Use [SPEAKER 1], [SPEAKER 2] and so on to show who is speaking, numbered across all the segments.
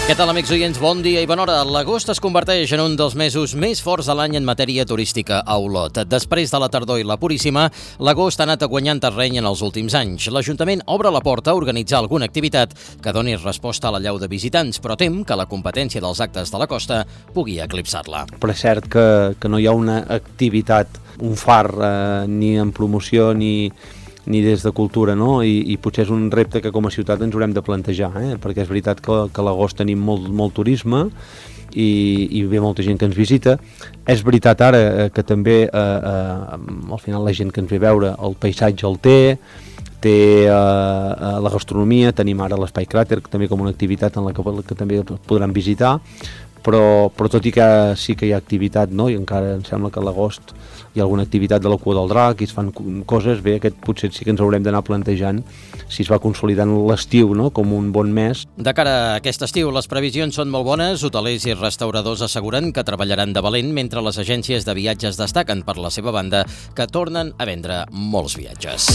[SPEAKER 1] Què tal, amics oients? Bon dia i bona hora. L'agost es converteix en un dels mesos més forts de l'any en matèria turística a Olot. Després de la tardor i la Puríssima, l'agost ha anat guanyant terreny en els últims anys. L'Ajuntament obre la porta a organitzar alguna activitat que doni resposta a l'allau de visitants, però tem que la competència dels actes de la costa pugui eclipsar-la.
[SPEAKER 2] Però és cert que no hi ha una activitat, un far, ni en promoció ni des de cultura, no? I potser és un repte que com a ciutat ens haurem de plantejar, perquè és veritat que a l'agost tenim molt turisme i ve molta gent que ens visita. És veritat ara que també al final la gent que ens ve a veure el paisatge el té la gastronomia, tenim ara l'Espai Cràter també com una activitat en la que també podran visitar, però tot i que sí que hi ha activitat, no? I encara em sembla que a l'agost hi ha alguna activitat de la Cua del Drac i es fan coses, bé, aquest potser sí que ens haurem d'anar plantejant si es va consolidant l'estiu, no? Com un bon mes.
[SPEAKER 1] De cara a aquest estiu, les previsions són molt bones. Hotelers i restauradors asseguren que treballaran de valent, mentre les agències de viatges destaquen, per la seva banda, que tornen a vendre molts viatges.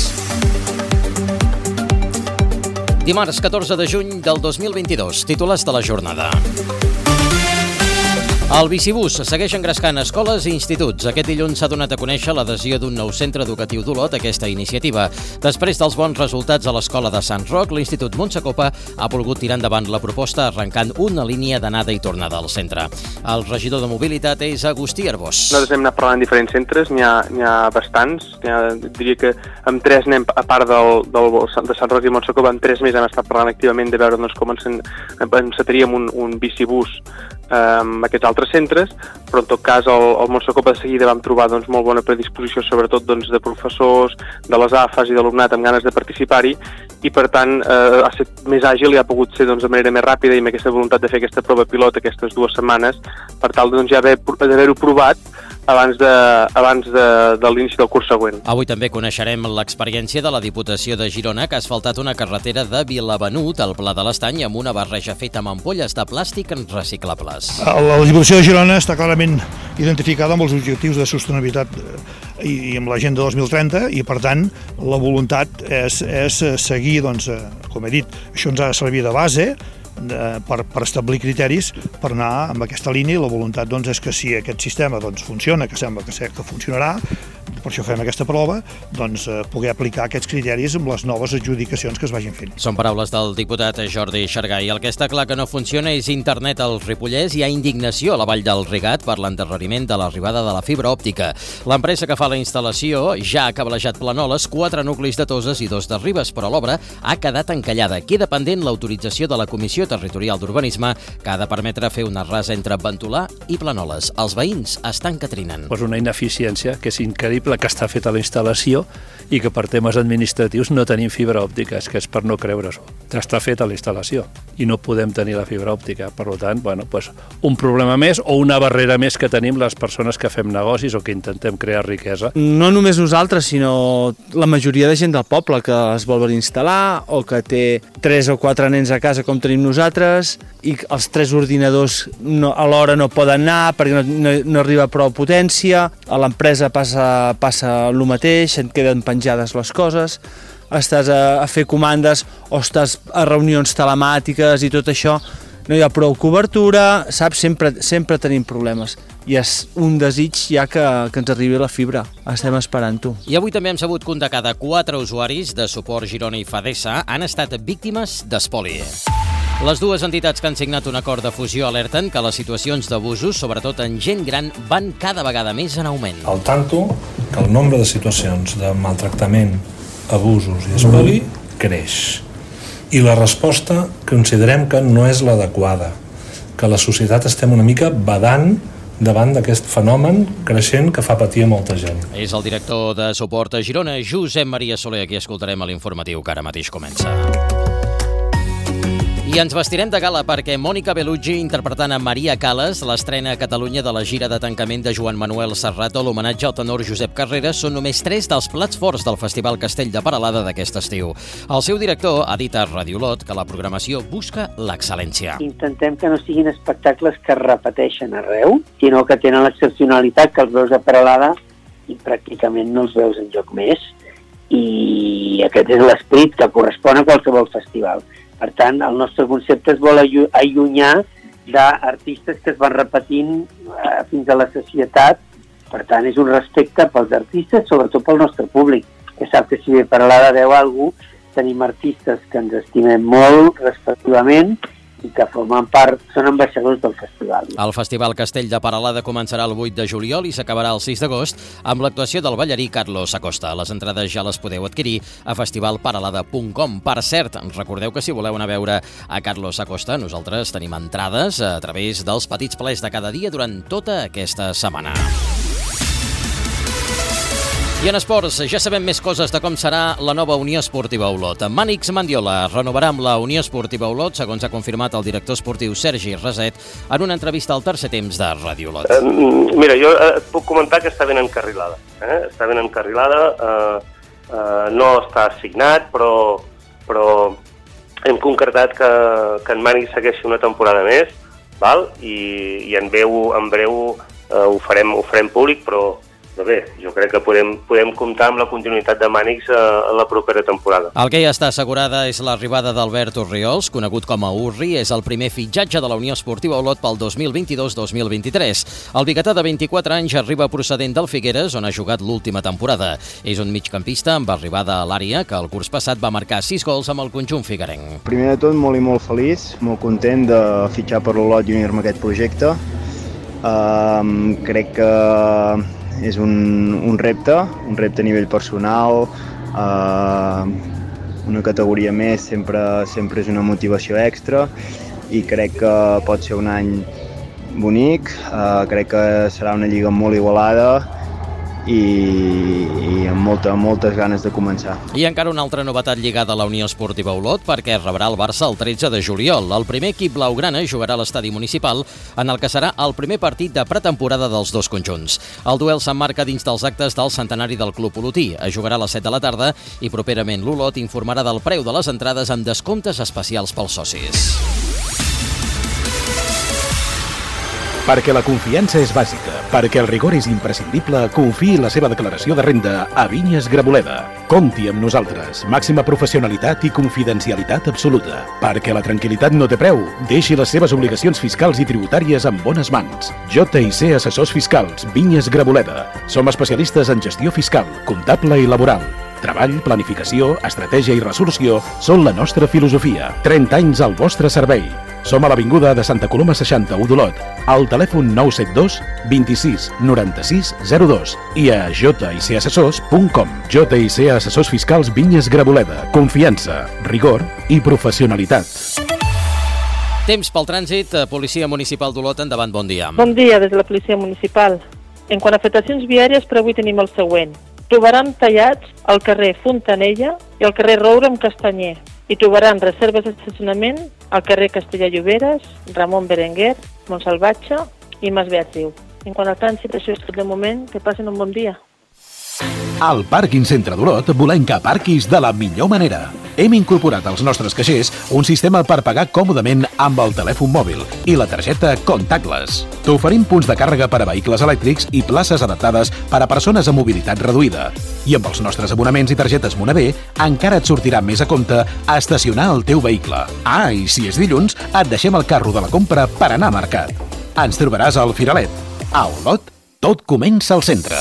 [SPEAKER 1] Dimarts 14 de juny del 2022, titulars de la jornada. El bicibús segueix engrescant escoles i instituts. Aquest dilluns s'ha donat a conèixer l'adhesió d'un nou centre educatiu d'Olot a aquesta iniciativa. Després dels bons resultats a l'escola de Sant Roc, l'Institut Montsecopa ha volgut tirar endavant la proposta arrencant una línia d'anada i tornada al centre. El regidor de Mobilitat és Agustí Arbós.
[SPEAKER 3] Nosaltres hem anat parlant en diferents centres, n'hi ha bastants. Diria que amb 3 anem, a part de Sant Roc i Montsecopa, amb 3 més hem estat parlant activament de veure com encetaríem un bicibús amb aquests altres centres, però en tot cas el Montsecopa de seguida vam trobar molt bona predisposició, sobretot de professors, de les AFAs i d'alumnat amb ganes de participar-hi, i per tant ha estat més àgil i ha pogut ser de manera més ràpida i amb aquesta voluntat de fer aquesta prova pilot aquestes 2 setmanes, per tal ja d'haver-ho provat abans de l'inici del curs següent.
[SPEAKER 1] Avui també coneixerem l'experiència de la Diputació de Girona, que ha asfaltat una carretera de Vilavenut al Pla de l'Estany amb una barreja feta amb ampolles de plàstic reciclables.
[SPEAKER 4] La Diputació de Girona està clarament identificada amb els objectius de sostenibilitat i amb l'Agenda 2030 i, per tant, la voluntat és seguir, com he dit, això ens ha de servir de base per establir criteris per anar amb aquesta línia, i la voluntat és que si aquest sistema funciona, que sembla que funcionarà, per això fem aquesta prova, poder aplicar aquests criteris amb les noves adjudicacions que es vagin fent.
[SPEAKER 1] Són paraules del diputat Jordi Xargai. El que està clar que no funciona és internet al Ripollès. Hi ha indignació a la Vall del Rigat per l'endarreriment de l'arribada de la fibra òptica. L'empresa que fa la instal·lació ja ha cablejat Planoles, 4 nuclis de Toses i 2 de Ribes, però l'obra ha quedat encallada. Queda pendent l'autorització de la Comissió Territorial d'Urbanisme, que ha de permetre fer una rasa entre Ventolà i Planoles. Els veïns estan que trinen.
[SPEAKER 5] Una ineficiència que és increïble, que està feta la instal·lació i que per temes administratius no tenim fibra òptica, que és per no creure-s'ho. Està feta la instal·lació i no podem tenir la fibra òptica. Per tant, un problema més o una barrera més que tenim les persones que fem negocis o que intentem crear riquesa.
[SPEAKER 6] No només nosaltres, sinó la majoria de gent del poble que es vol instal·lar o que té 3 o 4 nens a casa com tenim nosaltres i els 3 ordinadors alhora no poden anar perquè no arriba prou potència, a l'empresa passa el mateix, et queden penjades les coses, estàs a fer comandes o estàs a reunions telemàtiques i tot això, no hi ha prou cobertura, saps? Sempre tenim problemes. I és un desig ja que ens arribi la fibra. Estem esperant-ho.
[SPEAKER 1] I avui també hem sabut que un de cada 4 usuaris de Suport Girona i Fadesa han estat víctimes d'espoli. Les dues entitats que han signat un acord de fusió alerten que les situacions d'abusos, sobretot en gent gran, van cada vegada més en augment.
[SPEAKER 7] Al tanto que el nombre de situacions de maltractament, abusos i espoli creix. I la resposta considerem que no és l'adequada, que la societat estem una mica badant davant d'aquest fenomen creixent que fa patir a molta gent.
[SPEAKER 1] És el director de Suport a Girona, Josep Maria Soler, a qui escoltarem a l'informatiu que ara mateix comença. I ens vestirem de gala perquè Mònica Bellucci, interpretant a Maria Callas, l'estrena a Catalunya de la gira de tancament de Joan Manuel Serrat o l'homenatge al tenor Josep Carreras són només 3 dels plats forts del Festival Castell de Peralada d'aquest estiu. El seu director ha dit a Radio Olot que la programació busca l'excel·lència.
[SPEAKER 8] Intentem que no siguin espectacles que es repeteixen arreu, sinó que tenen l'excepcionalitat que els veus a Peralada i pràcticament no els veus enlloc més. I aquest és l'esperit que correspon a qualsevol festival. Per tant, el nostre concepte es vol allunyar d'artistes que es van repetint fins a la societat. Per tant, és un respecte pels artistes, sobretot pel nostre públic, que sap que si ve Peralada veu algú, tenim artistes que ens estimem molt, respectivament, i que formen part, són ambaixadors del festival.
[SPEAKER 1] El Festival Castell de Peralada començarà el 8 de juliol i s'acabarà el 6 d'agost amb l'actuació del ballarí Carlos Acosta. Les entrades ja les podeu adquirir a festivalperalada.com. Per cert, recordeu que si voleu anar a veure a Carlos Acosta, nosaltres tenim entrades a través dels petits plers de cada dia durant tota aquesta setmana. I en esports, ja sabem més coses de com serà la nova Unió Esportiva Olot. Mànix Mandiola renovarà amb la Unió Esportiva Olot, segons ha confirmat el director esportiu Sergi Raset en una entrevista al Tercer Temps de Ràdio Olot.
[SPEAKER 9] Mira, jo et puc comentar que està ben encarrilada. Està ben encarrilada, no està signat, però hem concretat que en Mànix segueixi una temporada més, val? I en breu ho farem públic, però bé, jo crec que podem comptar amb la continuïtat de Mànix en la propera temporada.
[SPEAKER 1] El que ja està assegurada és l'arribada d'Albert Orriols, conegut com a Urri, és el primer fitxatge de la Unió Esportiva Olot pel 2022-2023. El biguetà de 24 anys arriba procedent del Figueres, on ha jugat l'última temporada. És un migcampista amb arribada a l'àrea que el curs passat va marcar 6 gols amb el conjunt figuerenc.
[SPEAKER 10] Primer de tot, molt i molt feliç, molt content de fitxar per l'Olot i unir-me a aquest projecte. Crec que és un repte a nivell personal, una categoria més sempre és una motivació extra i crec que pot ser un any bonic, crec que serà una lliga molt igualada i amb moltes ganes de començar.
[SPEAKER 1] I encara una altra novetat lligada a la Unió Esportiva Olot, perquè rebrà el Barça el 13 de juliol. El primer equip blaugrana jugarà a l'estadi municipal, en el que serà el primer partit de pretemporada dels dos conjunts. El duel s'emmarca dins dels actes del centenari del Club Olotí. Es jugarà a les 7 de la tarda i properament l'Olot informarà del preu de les entrades amb descomptes especials pels socis.
[SPEAKER 11] Perquè la confiança és bàsica, perquè el rigor és imprescindible, confiï la seva declaració de renda a Vinyes Graboleda. Compti amb nosaltres. Màxima professionalitat i confidencialitat absoluta. Perquè la tranquil·litat no té preu, deixi les seves obligacions fiscals i tributàries en bones mans. JIC Assessors Fiscals, Vinyes Graboleda. Som especialistes en gestió fiscal, comptable i laboral. Treball, planificació, estratègia i resolució són la nostra filosofia. 30 anys al vostre servei. Som a l'avinguda de Santa Coloma 61 d'Olot, al telèfon 972 26 96 02 i a jicassessors.com. JIC Assessors Fiscals Vinyes Graboleda. Confiança, rigor i professionalitat.
[SPEAKER 1] Temps pel trànsit, Policia Municipal d'Olot, endavant, bon dia.
[SPEAKER 12] Bon dia des de la Policia Municipal. En quant a afectacions viàries, per avui tenim el següent. Trobaran tallats al carrer Fontanella i al carrer Roure amb Castanyer. I trobaran reserves d'estacionament al carrer Castellà-Lloberes, Ramon Berenguer, Montsalvatge i Mas Beatriu. En quant al trànsit, això és tot de moment. Que passin un bon dia.
[SPEAKER 11] Al Pàrquing Centre d'Olot volem que aparquis de la millor manera. Hem incorporat als nostres caixers un sistema per pagar còmodament amb el telèfon mòbil i la targeta Contactless. T'oferim punts de càrrega per a vehicles elèctrics i places adaptades per a persones amb mobilitat reduïda. I amb els nostres abonaments i targetes Monavé encara et sortirà més a compte a estacionar el teu vehicle. Ah, i si és dilluns, et deixem el carro de la compra per anar a mercat. Ens trobaràs al Firalet. A Olot, tot comença al centre.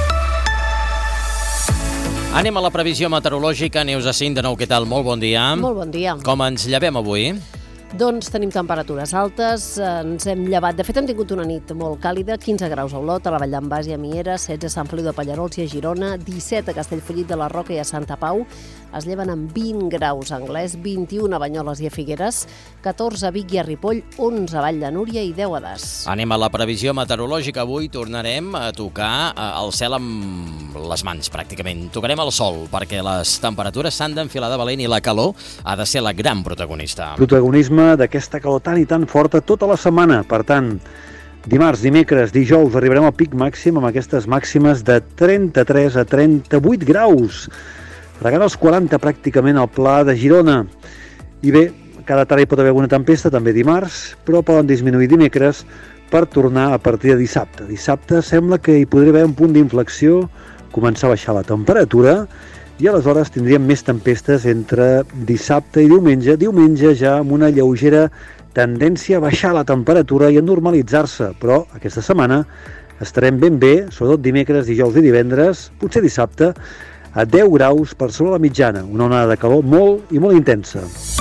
[SPEAKER 1] Anem a la previsió meteorològica. Neus Jacint, de nou, què tal? Molt bon dia.
[SPEAKER 13] Molt bon dia.
[SPEAKER 1] Com ens llevem avui?
[SPEAKER 13] Doncs tenim temperatures altes, ens hem llevat. De fet, hem tingut una nit molt càlida, 15 graus a Olot, a la Vall d'en Bas i a Mieres, 16 a Sant Feliu de Pallerols i a Girona, 17 a Castellfollit de la Roca i a Santa Pau, es lleven amb 20 graus a Anglès, 21 a Banyoles i a Figueres, 14 a Vic i a Ripoll, 11 a Vall de Núria i 10 a Das.
[SPEAKER 1] Anem a la previsió meteorològica. Avui tornarem a tocar el cel amb les mans, pràcticament. Tocarem el sol, perquè les temperatures s'han d'enfilar de valent i la calor ha de ser la gran protagonista.
[SPEAKER 14] Protagonisme d'aquesta calor tan i tan forta tota la setmana. Per tant, dimarts, dimecres, dijous arribarem al pic màxim amb aquestes màximes de 33 a 38 graus. Fregant els 40 pràcticament al Pla de Girona. I bé, cada tarda hi pot haver alguna tempesta, també dimarts, però poden disminuir dimecres per tornar a partir de dissabte. Dissabte sembla que hi podria haver un punt d'inflexió, començar a baixar la temperatura i aleshores tindríem més tempestes entre dissabte i diumenge. Diumenge ja amb una lleugera tendència a baixar la temperatura i a normalitzar-se, però aquesta setmana estarem ben bé, sobretot dimecres, dijous i divendres, potser dissabte, a 10 graus per sobre la mitjana, una onada de calor molt i molt intensa.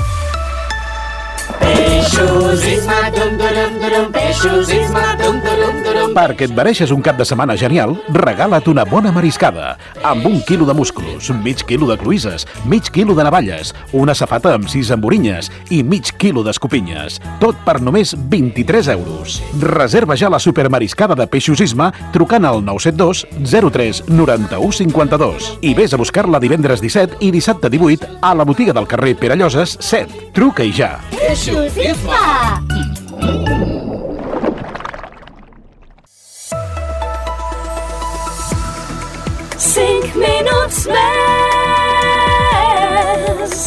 [SPEAKER 11] Perquè et mereixes un cap de setmana genial, regala't una bona mariscada, amb 1 quilo de musclos, mig quilo de cloïsses, mig quilo de navalles, una safata amb 6 emborinyes i mig quilo d'escopinyes. Tot per només 23 euros. Reserva ja la supermariscada de Peixos Isma trucant al 972 03 91 52 i vés a buscar-la divendres 17 i dissabte 18 a la botiga del carrer Perelloses 7. Truca i ja.
[SPEAKER 15] Peixos Isma! 5 minuts més.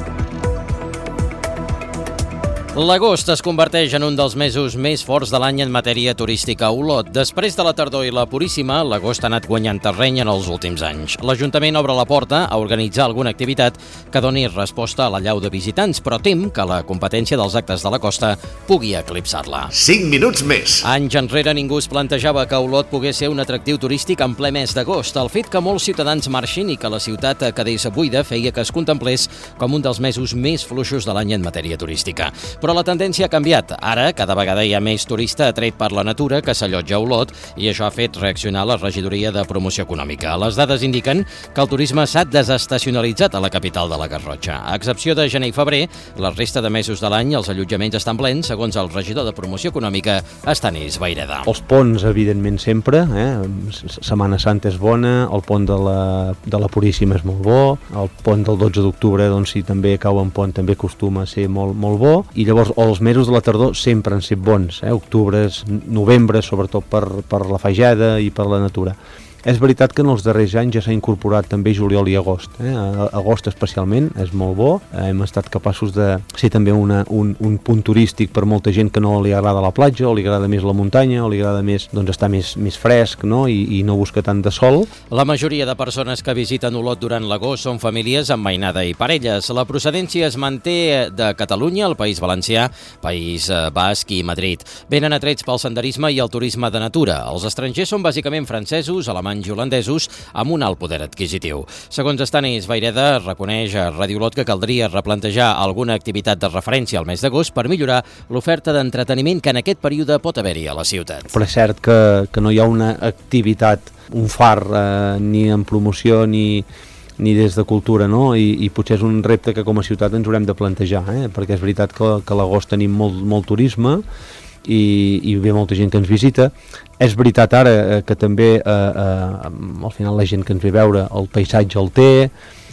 [SPEAKER 1] L'agost es converteix en un dels mesos més forts de l'any en matèria turística a Olot. Després de la tardor i la Puríssima, l'agost ha anat guanyant terreny en els últims anys. L'Ajuntament obre la porta a organitzar alguna activitat que doni resposta a l'allau de visitants, però tem que la competència dels actes de la costa pugui eclipsar-la.
[SPEAKER 16] 5 minuts més.
[SPEAKER 1] Anys enrere ningú es plantejava que Olot pogués ser un atractiu turístic en ple mes d'agost. El fet que molts ciutadans marxin i que la ciutat quedés buida feia que es contemplés com un dels mesos més fluixos de l'any en matèria turística. Però la tendència ha canviat. Ara, cada vegada hi ha més turista atret per la natura que s'allotja a Olot i això ha fet reaccionar la regidoria de promoció econòmica. Les dades indiquen que el turisme s'ha desestacionalitzat a la capital de la Garrotxa. A excepció de gener i febrer, la resta de mesos de l'any els allotjaments estan plens, segons el regidor de promoció econòmica, Estanis Vaireda.
[SPEAKER 2] Els ponts, evidentment, sempre. Setmana Santa és bona, el pont de la Puríssima és molt bo, el pont del 12 d'octubre, doncs, si també cau en pont, també acostuma a ser molt, molt bo, i llavors els mesos de la tardor sempre han sigut bons, octubre, novembre, sobretot per la fageda i per la natura. És veritat que en els darrers anys ja s'ha incorporat també juliol i agost. Agost especialment és molt bo. Hem estat capaços de ser també un punt turístic per molta gent que no li agrada la platja, o li agrada més la muntanya, o li agrada més estar més fresc, no? I no busca tant de sol.
[SPEAKER 1] La majoria de persones que visiten Olot durant l'agost són famílies amb mainada i parelles. La procedència es manté de Catalunya, el País Valencià, País Basc i Madrid. Venen atrets pel senderisme i el turisme de natura. Els estrangers són bàsicament francesos, alemanys i holandesos amb un alt poder adquisitiu. Segons Estanis Vaireda, reconeix a Ràdio Olot que caldria replantejar alguna activitat de referència al mes d'agost per millorar l'oferta d'entreteniment que en aquest període pot haver-hi a la ciutat.
[SPEAKER 2] Però és cert que no hi ha una activitat, un far, ni en promoció ni des de cultura, no? I potser és un repte que com a ciutat ens haurem de plantejar, perquè és veritat que a l'agost tenim molt turisme i ve molta gent que ens visita. És veritat ara que també al final la gent que ens ve a veure el paisatge el té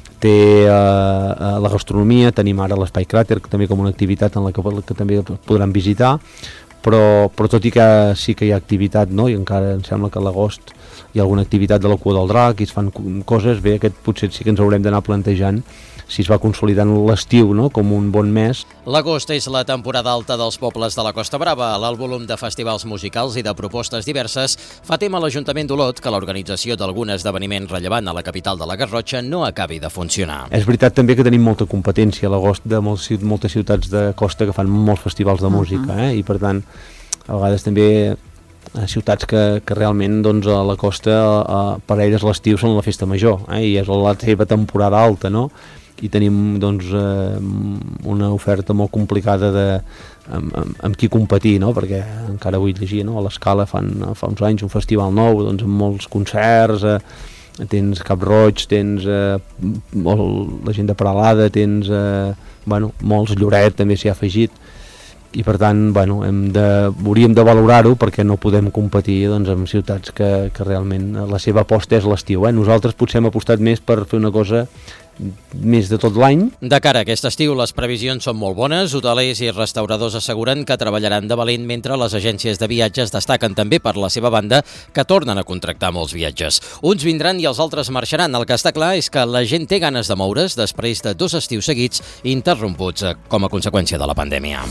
[SPEAKER 2] la gastronomia, tenim ara l'Espai Cràter també com una activitat en la que també podran visitar, però tot i que sí que hi ha activitat, no? I encara em sembla que a l'agost hi ha alguna activitat de la Cua del Drac i es fan coses, bé, aquest potser sí que ens haurem d'anar plantejant si es va consolidant l'estiu, no? Com un bon mes.
[SPEAKER 1] L'agost és la temporada alta dels pobles de la Costa Brava. L'alt volum de festivals musicals i de propostes diverses fa tema a l'Ajuntament d'Olot que l'organització d'algun esdeveniment rellevant a la capital de la Garrotxa no acabi de funcionar.
[SPEAKER 2] És veritat també que tenim molta competència a l'agost de moltes ciutats de costa que fan molts festivals de música, i per tant, a vegades també ciutats que realment doncs, a la costa per elles l'estiu són la festa major, i és la seva temporada alta, no? I tenim doncs, una oferta molt complicada amb qui competir, no? Perquè encara vull llegir, no? A l'Escala fa uns anys un festival nou, doncs, amb molts concerts, tens Cap Roig, tens la gent de Peralada, tens molts, Lloret també s'hi ha afegit, i per tant hauríem de valorar-ho perquè no podem competir doncs, amb ciutats que realment la seva aposta és l'estiu. Nosaltres potser hem apostat més per fer una cosa més de tot l'any.
[SPEAKER 1] De cara a aquest estiu, les previsions són molt bones. Hotelers i restauradors asseguren que treballaran de valent, mentre les agències de viatges destaquen també per la seva banda que tornen a contractar molts viatges. Uns vindran i els altres marxaran. El que està clar és que la gent té ganes de moure's després de 2 estius seguits interromputs com a conseqüència de la pandèmia.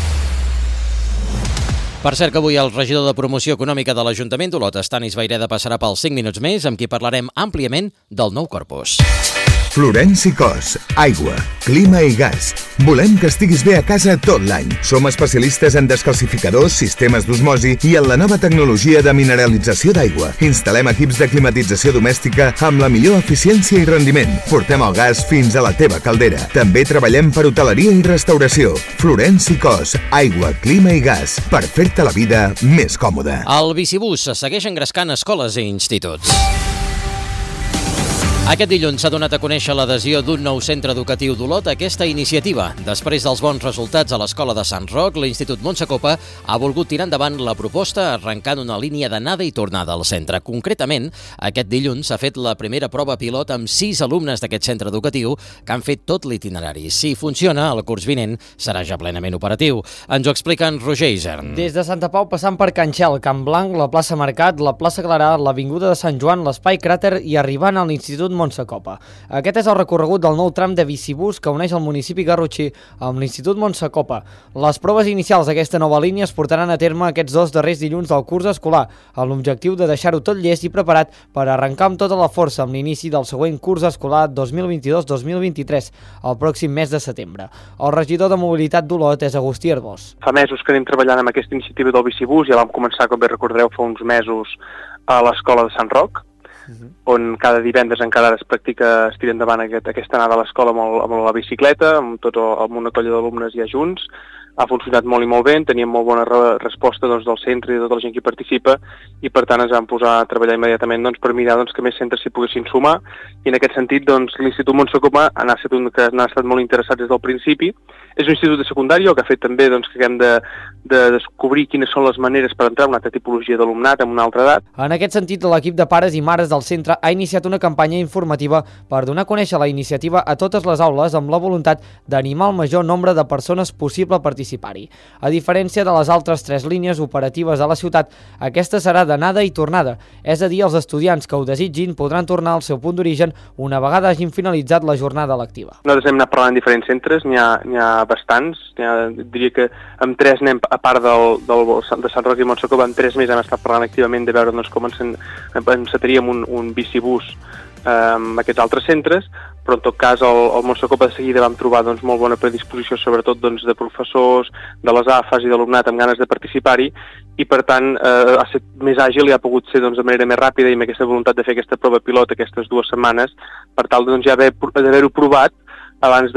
[SPEAKER 1] Per cert que avui el regidor de promoció econòmica de l'Ajuntament d'Olot, Estanis Vaireda, passarà pels 5 minuts més, amb qui parlarem àmpliament del nou Corpus.
[SPEAKER 16] Florenci Cos, aigua, clima i gas. Volem que estiguis bé a casa tot l'any. Som especialistes en descalcificadors, sistemes d'osmosi i en la nova tecnologia de mineralització d'aigua. Instal·lem equips de climatització domèstica amb la millor eficiència i rendiment. Portem el gas fins a la teva caldera. També treballem per hoteleria i restauració. Florenci Cos, aigua, clima i gas, per fer-te la vida més còmoda.
[SPEAKER 1] El bicibús se segueix engrescant escoles i instituts. Aquest dilluns s'ha donat a conèixer l'adhesió d'un nou centre educatiu d'Olot a aquesta iniciativa. Després dels bons resultats a l'Escola de Sant Roc, l'Institut Montsecopa ha volgut tirar endavant la proposta arrencant una línia d'anada i tornada al centre. Concretament, aquest dilluns s'ha fet la primera prova pilot amb 6 alumnes d'aquest centre educatiu que han fet tot l'itinerari. Si funciona, el curs vinent serà ja plenament operatiu. Ens ho explica en Roger Isern.
[SPEAKER 17] Des de Santa Pau, passant per Can Xel, Camp Blanc, la plaça Mercat, la plaça Clarà, l'Avinguda de Sant Joan, l'Espai Cràter i arribant a l'Institut Montsecopa. Aquest és el recorregut del nou tram de bicibús que uneix el municipi garrotxí amb l'Institut Montsecopa. Les proves inicials d'aquesta nova línia es portaran a terme aquests 2 darrers dilluns del curs escolar, amb l'objectiu de deixar-ho tot llest i preparat per arrencar amb tota la força amb l'inici del següent curs escolar 2022-2023, el pròxim mes de setembre. El regidor de Mobilitat d'Olot és Agustí Arbós.
[SPEAKER 3] Fa mesos que anem treballant amb aquesta iniciativa del bicibús, ja vam començar, com bé recordareu, fa uns mesos a l'Escola de Sant Roc, on cada divendres encara es practica, es tira endavant aquesta anada a l'escola amb la bicicleta, amb una colla d'alumnes ja junts. Ha funcionat molt i molt bé, teníem molt bona resposta del centre i de tota la gent que hi participa, i per tant ens vam posar a treballar immediatament per mirar que més centres s'hi poguessin sumar, i en aquest sentit l'Institut Montsecopa n'ha estat molt interessat des del principi. És un institut de secundària, el que ha fet també que haguem de descobrir quines són les maneres per entrar a una altra tipologia d'alumnat amb una altra edat.
[SPEAKER 17] En aquest sentit, l'equip de pares i mares del centre ha iniciat una campanya informativa per donar a conèixer la iniciativa a totes les aules amb la voluntat d'animar el major nombre de persones possible a participar-hi. A diferència de les altres 3 línies operatives a la ciutat, aquesta serà d'anada i tornada, és a dir, els estudiants que ho desitgin podran tornar al seu punt d'origen una vegada hagin finalitzat la jornada lectiva.
[SPEAKER 3] Nosaltres hem anat parlant en diferents centres, n'hi ha bastants, diria que amb 3 anem, a part de Sant Roc i Montsecopa, amb 3 més hem estat parlant activament de veure com encetaríem un bicibús amb aquests altres centres, però en tot cas al Montsecopa de seguida vam trobar molt bona predisposició, sobretot de professors, de les AFAs i d'alumnat amb ganes de participar-hi, i per tant ha estat més àgil i ha pogut ser de manera més ràpida i amb aquesta voluntat de fer aquesta prova pilot aquestes 2 setmanes, per tal ja d'haver-ho provat abans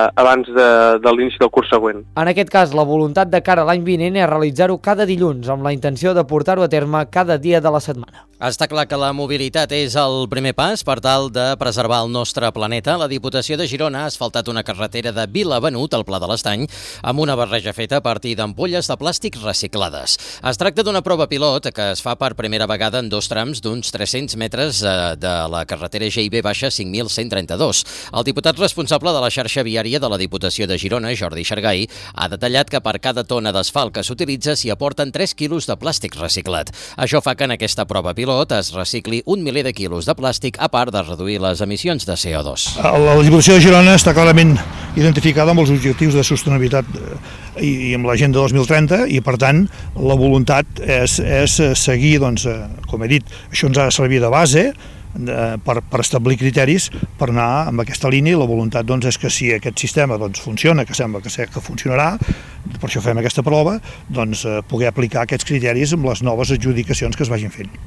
[SPEAKER 3] de l'inici del curs següent.
[SPEAKER 17] En aquest cas, la voluntat de cara a l'any vinent és realitzar-ho cada dilluns, amb la intenció de portar-ho a terme cada dia de la setmana.
[SPEAKER 1] Està clar que la mobilitat és el primer pas per tal de preservar el nostre planeta. La Diputació de Girona ha asfaltat una carretera de Vilavenut, al Pla de l'Estany, amb una barreja feta a partir d'ampolles de plàstic reciclades. Es tracta d'una prova pilot que es fa per primera vegada en 2 trams d'uns 300 metres de la carretera GIB baixa 5132. El diputat responsable de la xarxa viària de la Diputació de Girona, Jordi Xargai, ha detallat que per cada tona d'asfalt que s'utilitza s'hi aporten 3 quilos de plàstic reciclat. Això fa que en aquesta prova pilot es recicli 1 miler de quilos de plàstic, a part de reduir les emissions de CO2.
[SPEAKER 4] La Diputació de Girona està clarament identificada amb els objectius de sostenibilitat i amb l'Agenda 2030, i per tant la voluntat és seguir, com he dit, això ens ha de servir de base per establir criteris per anar amb aquesta línia, i la voluntat és que si aquest sistema funciona, que sembla que funcionarà, per això fem aquesta prova, poder aplicar aquests criteris amb les noves adjudicacions que es vagin fent.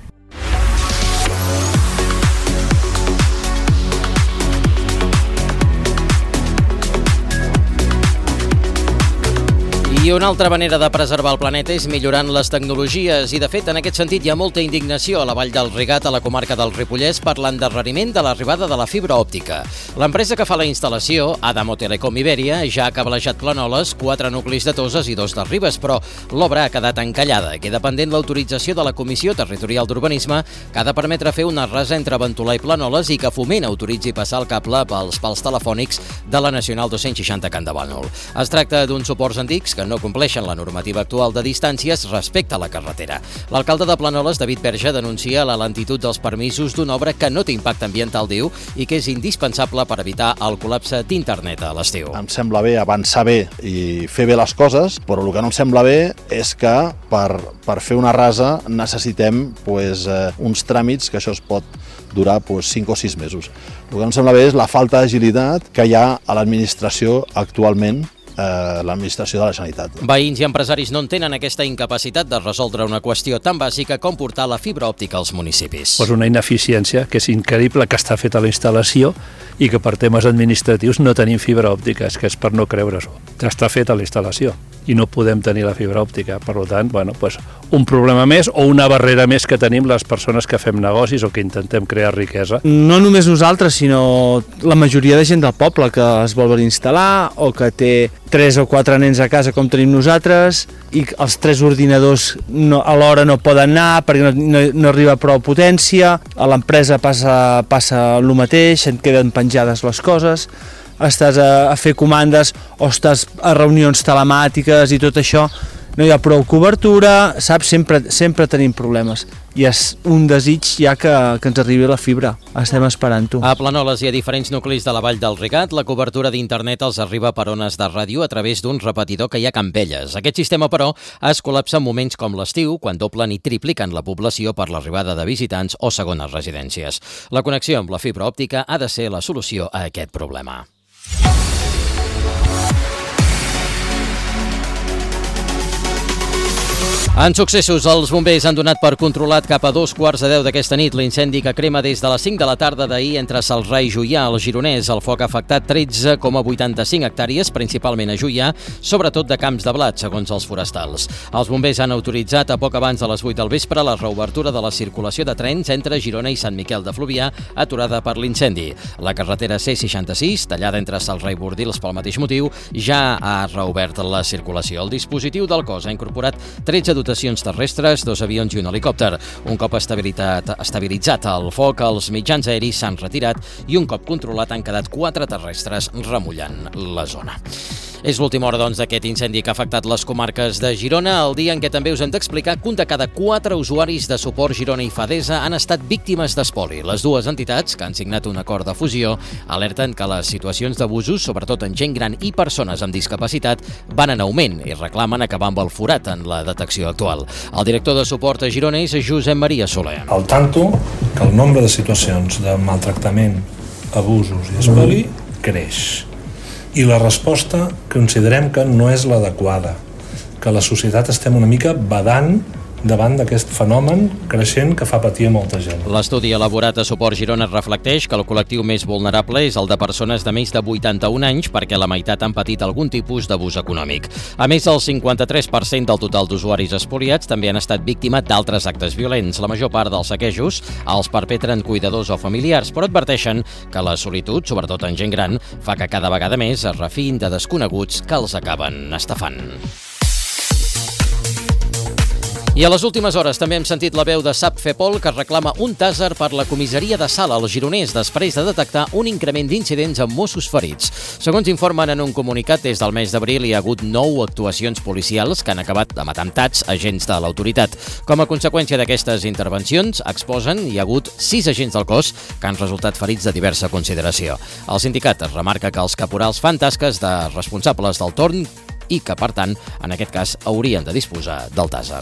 [SPEAKER 1] I una altra manera de preservar el planeta és millorant les tecnologies, i de fet en aquest sentit hi ha molta indignació a la Vall del Rigat, a la comarca del Ripollès, per l'endarreriment de l'arribada de la fibra òptica. L'empresa que fa la instal·lació, Adamo Telecom Iberia, ja ha cablejat Planoles, 4 nuclis de Toses i 2 de Ribes, però l'obra ha quedat encallada. Queda pendent l'autorització de la Comissió Territorial d'Urbanisme, que ha de permetre fer una rasa entre Ventolà i Planoles i que Foment autoritzi passar el cable pels pals telefònics de la Nacional 260 Can de Bànol. Es tracta d'uns suports antics que no no compleixen la normativa actual de distàncies respecte a la carretera. L'alcalde de Planoles, David Verge, denuncia la lentitud dels permisos d'una obra que no té impacte ambiental, diu, i que és indispensable per evitar el col·lapse d'internet a l'estiu.
[SPEAKER 18] Em sembla bé avançar bé i fer bé les coses, però el que no em sembla bé és que per fer una rasa necessitem uns tràmits que això es pot durar 5 o 6 mesos. El que no em sembla bé és la falta d'agilitat que hi ha a l'administració actualment, l'administració de la Generalitat.
[SPEAKER 1] Veïns i empresaris no entenen aquesta incapacitat de resoldre una qüestió tan bàsica com portar la fibra òptica als municipis.
[SPEAKER 5] Pues una ineficiència que és increïble, que està feta la instal·lació i que per temes administratius no tenim fibra òptica, és que és per no creure-s'ho. Ja està feta la instal·lació i no podem tenir la fibra òptica. Per tant, un problema més o una barrera més que tenim les persones que fem negocis o que intentem crear riquesa.
[SPEAKER 6] No només nosaltres, sinó la majoria de gent del poble que es vol venir a instal·lar o que té 3 o 4 nens a casa com tenim nosaltres i els 3 ordinadors alhora no poden anar perquè no arriba prou potència, a l'empresa passa el mateix, et queden penjades les coses, estàs a fer comandes o estàs a reunions telemàtiques i tot això, no hi ha prou cobertura, saps? Sempre tenim problemes i és un desig ja que ens arribi la fibra, estem esperant-ho.
[SPEAKER 1] A Planoles i a diferents nuclis de la Vall del Rigat, la cobertura d'internet els arriba per ones de ràdio a través d'un repetidor que hi ha a Campelles. Aquest sistema, però, es col·lapsa en moments com l'estiu, quan doblen i tripliquen la població per l'arribada de visitants o segones residències. La connexió amb la fibra òptica ha de ser la solució a aquest problema. En successos, els bombers han donat per controlat cap a 2:15 d'aquesta nit l'incendi que crema des de les 5 de la tarda d'ahir entre Salrà i Juià, al Gironès. El foc ha afectat 13,85 hectàrees, principalment a Juià, sobretot de camps de blat, segons els forestals. Els bombers han autoritzat a poc abans de les 8 del vespre la reobertura de la circulació de trens entre Girona i Sant Miquel de Fluvià, aturada per l'incendi. La carretera C66, tallada entre Salrà i Bordils pel mateix motiu, ja ha reobert la circulació. El dispositiu del cos ha incorporat 13 dotacions terrestres, 2 avions i un helicòpter. Un cop estabilitzat el foc, els mitjans aeris s'han retirat i un cop controlat han quedat 4 terrestres remullant la zona. És l'última hora, doncs, d'aquest incendi que ha afectat les comarques de Girona, el dia en què també us hem d'explicar que un de cada 4 usuaris de Suport Girona i Fadesa han estat víctimes d'espoli. Les dues entitats, que han signat un acord de fusió, alerten que les situacions d'abusos, sobretot en gent gran i persones amb discapacitat, van en augment i reclamen acabar amb el forat en la detecció actual. El director de Suport a Girona és Josep Maria Soler.
[SPEAKER 7] Al tanto que el nombre de situacions de maltractament, abusos i espoli creix. I la resposta considerem que no és l'adequada, que la societat estem una mica badant davant d'aquest fenomen creixent que fa patir a molta gent.
[SPEAKER 1] L'estudi elaborat a Suport Girona reflecteix que el col·lectiu més vulnerable és el de persones de més de 81 anys perquè la meitat han patit algun tipus d'abús econòmic. A més, el 53% del total d'usuaris espoliats també han estat víctima d'altres actes violents. La major part dels saquejos els perpetren cuidadors o familiars, però adverteixen que la solitud, sobretot en gent gran, fa que cada vegada més es refiïn de desconeguts que els acaben estafant. I a les últimes hores també hem sentit la veu de SAP Fepol que reclama un tàser per la comissaria de Sala al Gironès després de detectar un increment d'incidents amb Mossos ferits. Segons informen en un comunicat, des del mes d'abril hi ha hagut 9 actuacions policials que han acabat amb atemptats a agents de l'autoritat. Com a conseqüència d'aquestes intervencions, exposen, hi ha hagut 6 agents del cos que han resultat ferits de diversa consideració. El sindicat remarca que els caporals fan tasques de responsables del torn i que, per tant, en aquest cas, haurien de disposar del tàser.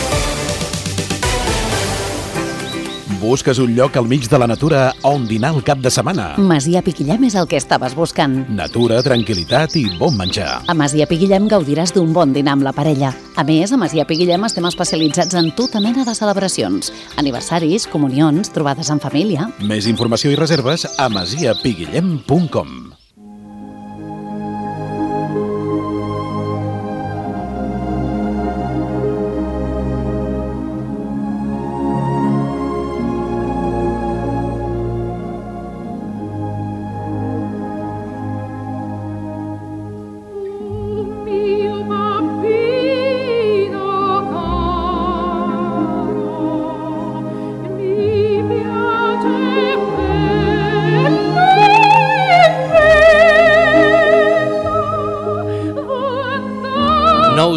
[SPEAKER 11] Busques un lloc al mig de la natura on dinar el cap de setmana?
[SPEAKER 19] Masia Piquillem és el que estaves buscant.
[SPEAKER 11] Natura, tranquil·litat i bon menjar.
[SPEAKER 19] A Masia Piquillem gaudiràs d'un bon dinar amb la parella. A més, a Masia Piquillem estem especialitzats en tota mena de celebracions. Aniversaris, comunions, trobades en família.
[SPEAKER 11] Més informació i reserves a masiapiguillem.com.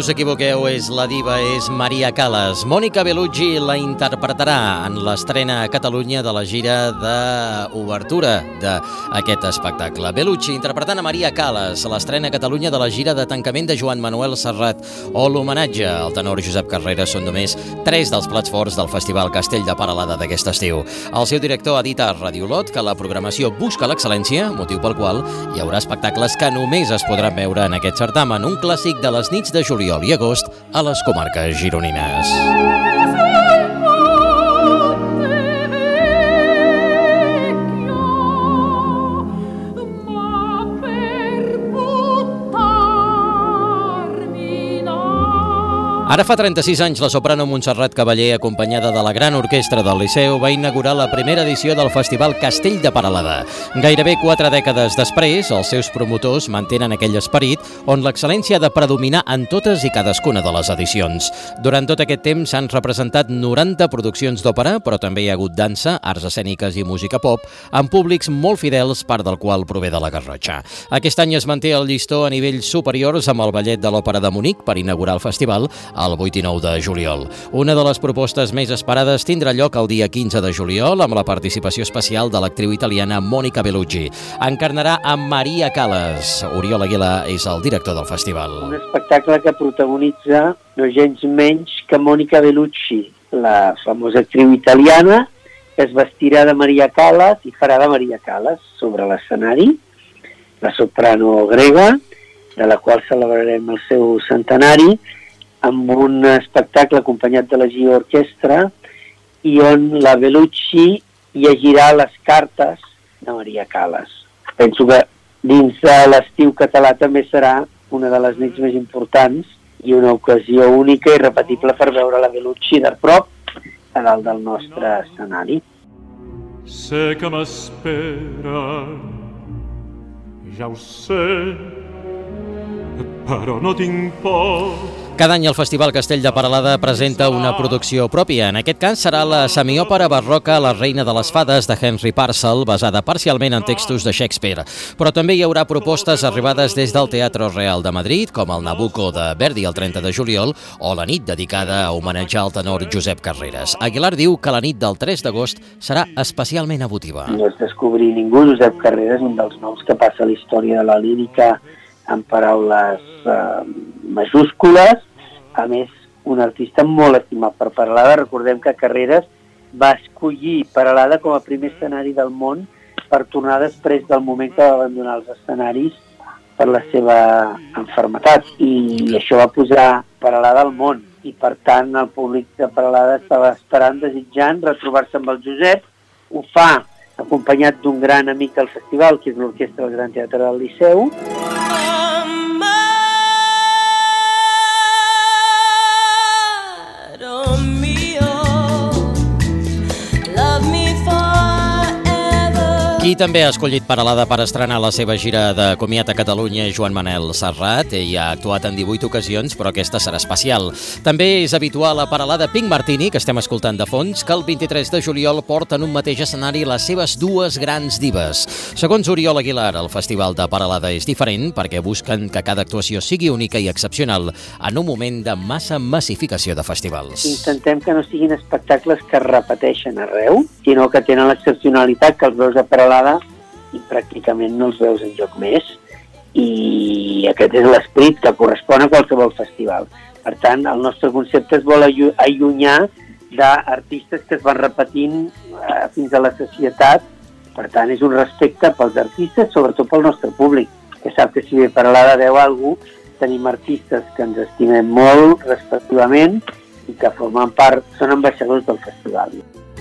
[SPEAKER 1] us equivoqueu, és la diva, és Maria Callas. Mònica Bellucci la interpretarà en l'estrena a Catalunya de la gira d'obertura d'aquest espectacle. Bellucci interpretant a Maria Callas, l'estrena a Catalunya de la gira de tancament de Joan Manuel Serrat o l'homenatge al tenor Josep Carreras són només 3 dels plats forts del Festival Castell de Peralada d'aquest estiu. El seu director ha dit a Radiolot que la programació busca l'excel·lència, motiu pel qual hi haurà espectacles que només es podran veure en aquest certamen, un clàssic de les nits de juliol i agost a les comarques gironines. Ara fa 36 anys, la soprano Montserrat Cavaller, acompanyada de la gran orquestra del Liceu, va inaugurar la primera edició del Festival Castell de Peralada. Gairebé 4 dècades després, els seus promotors mantenen aquell esperit on l'excel·lència ha de predominar en totes i cadascuna de les edicions. Durant tot aquest temps s'han representat 90 produccions d'òpera, però també hi ha hagut dansa, arts escèniques i música pop, amb públics molt fidels, part del qual prové de la Garrotxa. Aquest any es manté el llistó a nivells superiors amb el ballet de l'Òpera de Munic per inaugurar el festival el 8 i 9 de juliol. Una de les propostes més esperades tindrà lloc el dia 15 de juliol amb la participació especial de l'actriu italiana Mònica Bellucci. Encarnarà a Maria Callas. Oriol Aguilar és el director del festival.
[SPEAKER 8] Un espectacle que protagonitza no gens menys que Mònica Bellucci, la famosa actriu italiana, que es vestirà de Maria Callas i farà de Maria Callas sobre l'escenari, la soprano grega, de la qual celebrarem el seu centenari, amb un espectacle acompanyat de la Gio Orquestra i on la Bellucci llegirà les cartes de Maria Callas. Penso que dins de l'estiu català també serà una de les nits més importants i una ocasió única i repetible per veure la Bellucci de prop a dalt del nostre escenari.
[SPEAKER 20] Sé que m'espera, ja ho sé, però no tinc por.
[SPEAKER 1] Cada any el Festival Castell de Peralada presenta una producció pròpia. En aquest cas serà la semiòpera barroca La reina de les fades de Henry Purcell, basada parcialment en textos de Shakespeare. Però també hi haurà propostes arribades des del Teatro Real de Madrid, com el Nabucco de Verdi el 30 de juliol, o la nit dedicada a homenatjar al tenor Josep Carreras. Aguilar diu que la nit del 3 d'agost serà especialment emotiva.
[SPEAKER 8] No és descobrir ningú, Josep Carreras, un dels noms que passa a la història de la lírica en paraules majúscules, a més, un artista molt estimat per Peralada. Recordem que Carreras va escollir Peralada com a primer escenari del món per tornar després del moment que va abandonar els escenaris per la seva malaltia. I això va posar Peralada al món. I, per tant, el públic de Peralada estava esperant, desitjant retrobar-se amb el Josep. Ho fa acompanyat d'un gran amic del festival, que és l'Orquestra del Gran Teatre del Liceu.
[SPEAKER 1] Qui també ha escollit Peralada per estrenar la seva gira de comiat a Catalunya és Joan Manuel Serrat. Ell ha actuat en 18 ocasions, però aquesta serà especial. També és habitual a Peralada Pink Martini, que estem escoltant de fons, que el 23 de juliol porten un mateix escenari les seves dues grans divas. Segons Oriol Aguilar, el Festival de Peralada és diferent perquè busquen que cada actuació sigui única i excepcional en un moment de massa massificació de festivals.
[SPEAKER 8] Intentem que no siguin espectacles que es repeteixen arreu, sinó que tenen l'excepcionalitat que els veus a Peralada i pràcticament no els veus enlloc més, i aquest és l'esperit que correspon a qualsevol festival. Per tant, el nostre concepte es vol allunyar d'artistes que es van repetint fins a la sacietat. Per tant, és un respecte pels artistes, sobretot pel nostre públic, que sap que si ve Peralada veu algú, tenim artistes que ens estimem molt, respectivament, i que formen part, són ambaixadors del festival.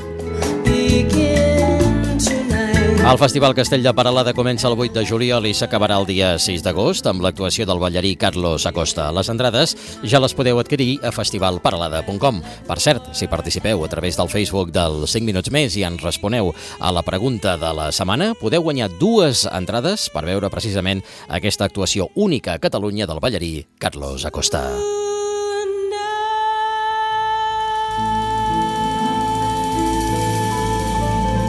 [SPEAKER 1] El Festival Castell de Peralada comença el 8 de juliol i s'acabarà el dia 6 d'agost amb l'actuació del ballarí Carlos Acosta. Les entrades ja les podeu adquirir a festivalperalada.com. Per cert, si participeu a través del Facebook del 5 minuts més i ens responeu a la pregunta de la setmana, podeu guanyar 2 entrades per veure precisament aquesta actuació única a Catalunya del ballarí Carlos Acosta.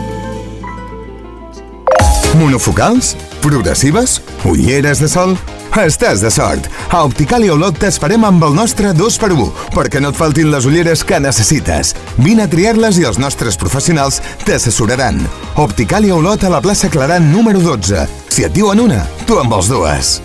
[SPEAKER 16] Monofocals? Progressives? Ulleres de sol? Estàs de sort. A Opticàlia Olot t'esperem amb el nostre 2x1, perquè no et faltin les ulleres que necessites. Vine a triar-les i els nostres professionals t'assessoraran. Opticàlia Olot a la plaça Claran número 12. Si et diuen una, tu en vols dues.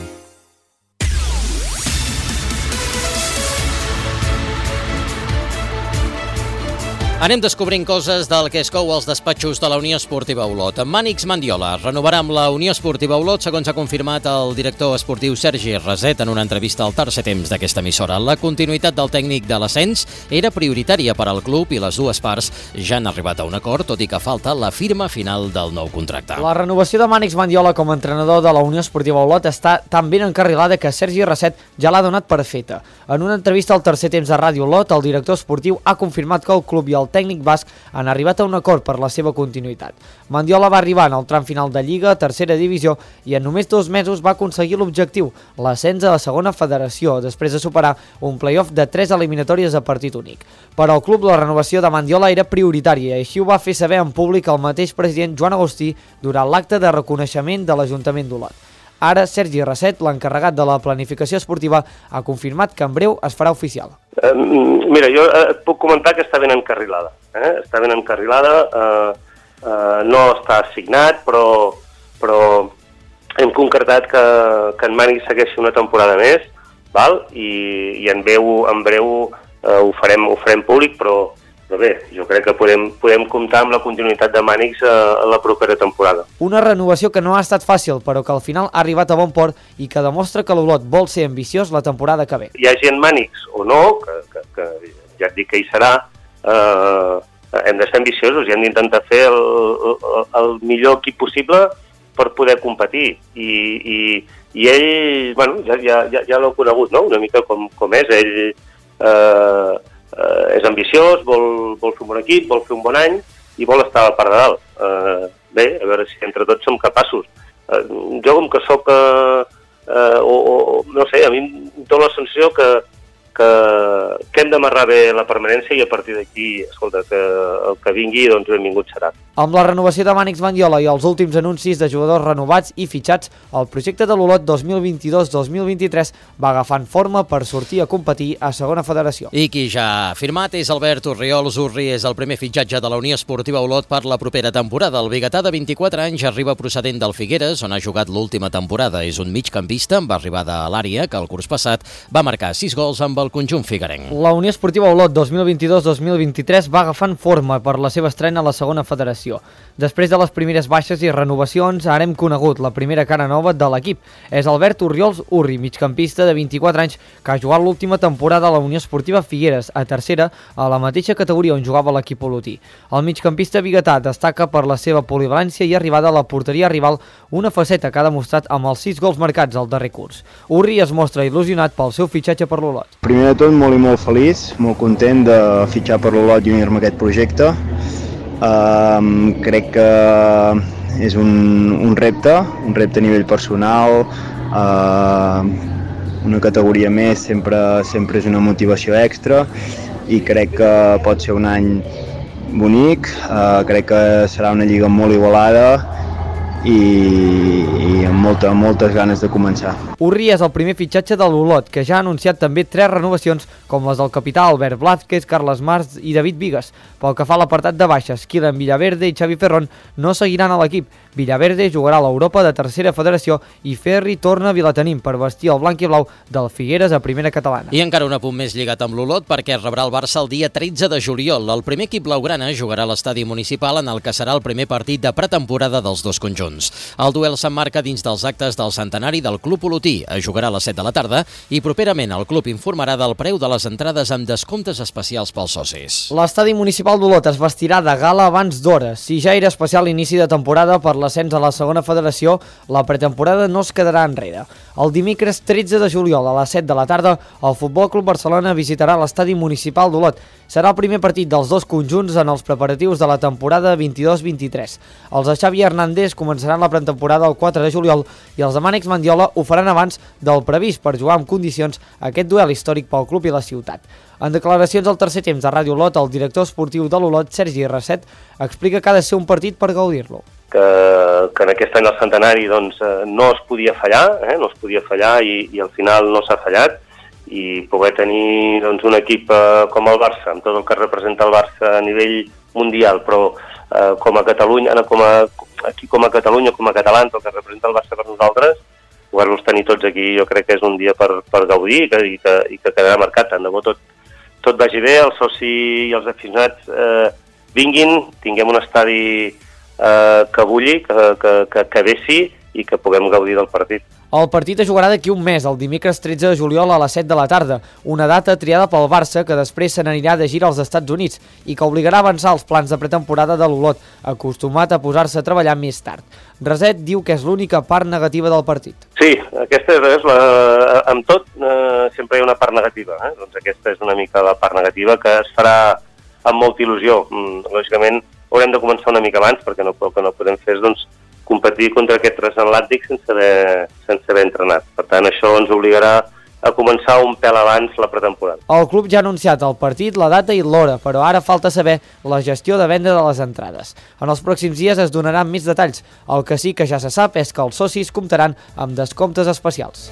[SPEAKER 1] Anem descobrint coses del que es cou als despatxos de la Unió Esportiva Olot. Mànix Mandiola renovarà amb la Unió Esportiva Olot, segons ha confirmat el director esportiu Sergi Raset en una entrevista al Tercer Temps d'aquesta emissora. La continuïtat del tècnic de l'ascens era prioritària per al club i les dues parts ja han arribat a un acord, tot i que falta la firma final del nou contracte.
[SPEAKER 17] La renovació de Mànix Mandiola com a entrenador de la Unió Esportiva Olot està tan ben encarrilada que Sergi Raset ja l'ha donat per feta. En una entrevista al Tercer Temps de Ràdio Olot, el director esportiu ha confirmat que el club i el tècnic basc han arribat a un acord per la seva continuïtat. Mandiola va arribar en el tram final de Lliga, tercera divisió, i en només 2 mesos va aconseguir l'objectiu, l'ascens a la segona federació, després de superar un play-off de 3 eliminatòries a partit únic. Per al club, la renovació de Mandiola era prioritària, i així ho va fer saber en públic el mateix president Joan Agustí durant l'acte de reconeixement de l'Ajuntament d'Olot. Ara, Sergi Raset, l'encarregat de la planificació esportiva, ha confirmat que en breu es farà oficial.
[SPEAKER 9] Mira, jo et puc comentar que està ben encarrilada. Està ben encarrilada, no està signat, però hem concretat que en Mani segueixi una temporada més, val? I en breu ho farem públic, però bé, jo crec que podem comptar amb la continuïtat de Mànix a la propera temporada.
[SPEAKER 17] Una renovació que no ha estat fàcil, però que al final ha arribat a bon port i que demostra que l'Olot vol ser ambiciós la temporada que ve.
[SPEAKER 9] Hi hagi en Mànix o no, que ja et dic que hi serà, hem de ser ambiciosos i hem d'intentar fer el millor equip possible per poder competir. I ell, bueno, ja l'heu conegut, no?, una mica com és. Ell és ambiciós, vol fer un bon equip, vol fer un bon any i vol estar a la part de dalt. Bé, a veure si entre tots som capaços. Jo com que soc, no sé, a mi em dóna la sensació que hem d'amarrar bé la permanència i a partir d'aquí, escolta, que el que vingui, doncs benvingut serà.
[SPEAKER 17] Amb la renovació de Mànix Mandiola i els últims anuncis de jugadors renovats i fitxats, el projecte de l'Olot 2022-2023 va agafant forma per sortir a competir a segona federació.
[SPEAKER 1] I qui ja ha firmat és Albert Urriols. Urri és el primer fitxatge de la Unió Esportiva Olot per la propera temporada. El biguetà de 24 anys arriba procedent del Figueres, on ha jugat l'última temporada. És un migcampista amb arribada a l'àrea que el curs passat va marcar 6 gols amb el conjunt figuerenc.
[SPEAKER 17] La Unió Esportiva Olot 2022-2023 va agafant forma per la seva estrena a la segona federació. Després de les primeres baixes i renovacions, ara hem conegut la primera cara nova de l'equip. És Albert Urriols Urri, migcampista de 24 anys, que ha jugat l'última temporada a la Unió Esportiva Figueres, a tercera, a la mateixa categoria on jugava l'equip olotí. El migcampista biguetà destaca per la seva polivalència i arribada a la porteria rival, una faceta que ha demostrat amb els 6 gols marcats al darrer curs. Urri es mostra il·lusionat pel seu fitxatge per l'Olot.
[SPEAKER 10] Primer de tot, molt i molt feliç, molt content de fitxar per l'Olot i unir-me a aquest projecte. Crec que és un repte a nivell personal, una categoria més sempre és una motivació extra i crec que pot ser un any bonic, crec que serà una lliga molt igualada i amb moltes ganes de començar.
[SPEAKER 17] Urri és el primer fitxatge de l'Olot, que ja ha anunciat també 3 renovacions, com les del capità Albert Blázquez, Carles Mars i David Vigues. Pel que fa a l'apartat de baixes, Kylian Villaverde i Xavi Ferrón no seguiran a l'equip. Villaverde jugarà a l'Europa de tercera federació i Ferri torna a Vilatenim per vestir el blanc i blau del Figueres a primera catalana.
[SPEAKER 1] I encara un apunt més lligat amb l'Olot perquè rebrà el Barça el dia 13 de juliol. El primer equip blaugrana jugarà a l'estadi municipal en el que serà el primer partit de pretemporada dels dos conjunts. El duel s'emmarca dins dels actes del centenari del Club Olotí. Es jugarà a les 7 de la tarda i properament el club informarà del preu de les entrades amb descomptes especials pels socis.
[SPEAKER 17] L'estadi municipal d'Olot es vestirà de gala abans d'hora. Si ja era especial l'inici de temporada per l'ascens a la segona federació, la pretemporada no es quedarà enrere. El dimecres 13 de juliol a les 7 de la tarda, el Futbol Club Barcelona visitarà l'estadi municipal d'Olot. Serà el primer partit dels dos conjunts en els preparatius de la temporada 22-23. Els de Xavi Hernández començaran començaran la pretemporada el 4 de juliol i els de Mànecs Mandiola ho faran abans del previst per jugar en condicions aquest duel històric pel club i la ciutat. En declaracions al tercer temps de Ràdio Olot, el director esportiu de l'Olot, Sergi Rasset, explica que ha de ser un partit per gaudir-lo.
[SPEAKER 9] Que en aquest any del centenari doncs, no es podia fallar, i al final no s'ha fallat, i poder tenir doncs, un equip com el Barça, amb tot el que representa el Barça a nivell mundial, però com a Catalunya, com a catalans, el que representa el Barça per nosaltres, poder-los tenir tots aquí, jo crec que és un dia per gaudir i que quedarà marcat. Tant de bo tot vagi bé, el soci i els aficionats vinguin, tinguem un estadi que bulli, que vessi i que puguem gaudir del partit.
[SPEAKER 17] El partit es jugarà d'aquí un mes, el dimecres 13 de juliol a les 7 de la tarda, una data triada pel Barça que després se n'anirà de gira als Estats Units i que obligarà a avançar els plans de pretemporada de l'Olot, acostumat a posar-se a treballar més tard. Raset diu que és l'única part negativa del partit.
[SPEAKER 9] Sí, aquesta és amb tot sempre hi ha una part negativa. Doncs aquesta és una mica la part negativa que es farà amb molta il·lusió. Lògicament haurem de començar una mica abans perquè el que no podem fer és doncs, competir contra aquest transatlàntic sense haver entrenat. Per tant, això ens obligarà a començar un pèl abans la pretemporada.
[SPEAKER 17] El club ja ha anunciat el partit, la data i l'hora, però ara falta saber la gestió de venda de les entrades. En els pròxims dies es donaran més detalls. El que sí que ja se sap és que els socis comptaran amb descomptes especials.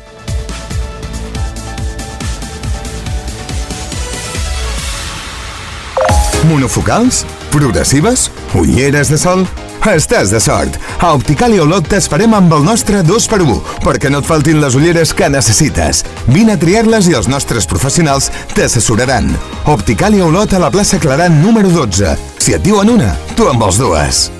[SPEAKER 16] Monofocals? Progressives? Ulleres de sol? Estàs de sort. A Opticàlia Olot t'esperem amb el nostre 2x1 perquè no et faltin les ulleres que necessites. Vine a triar-les i els nostres professionals t'assessoraran. Opticàlia Olot a la plaça Claran número 12. Si et diuen una, tu en vols dues.